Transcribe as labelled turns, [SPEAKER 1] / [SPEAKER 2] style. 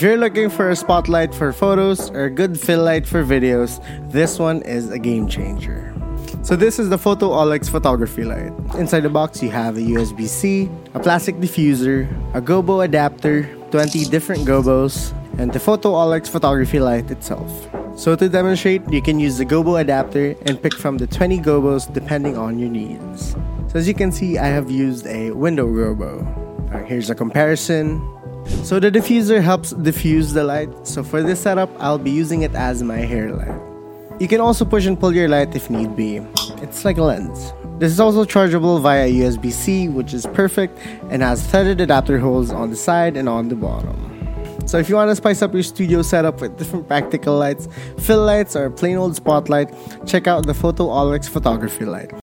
[SPEAKER 1] you're looking for a spotlight for photos or a good fill light for videos, this one is a game changer. So this is the Photo-Olix photography light. Inside the box you have a USB-C, a plastic diffuser, a gobo adapter, 20 different gobos, and the Photo-Olix photography light itself. So to demonstrate, you can use the gobo adapter and pick from the 20 gobos depending on your needs. So as you can see, I have used a window gobo. Here's a comparison. So the diffuser helps diffuse the light. So for this setup, I'll be using it as my hair light. You can also push and pull your light if need be. It's like a lens. This is also chargeable via USB-C, which is perfect, and has threaded adapter holes on the side and on the bottom. So if you want to spice up your studio setup with different practical lights, fill lights, or plain old spotlight, check out the Photo-Olix photography light.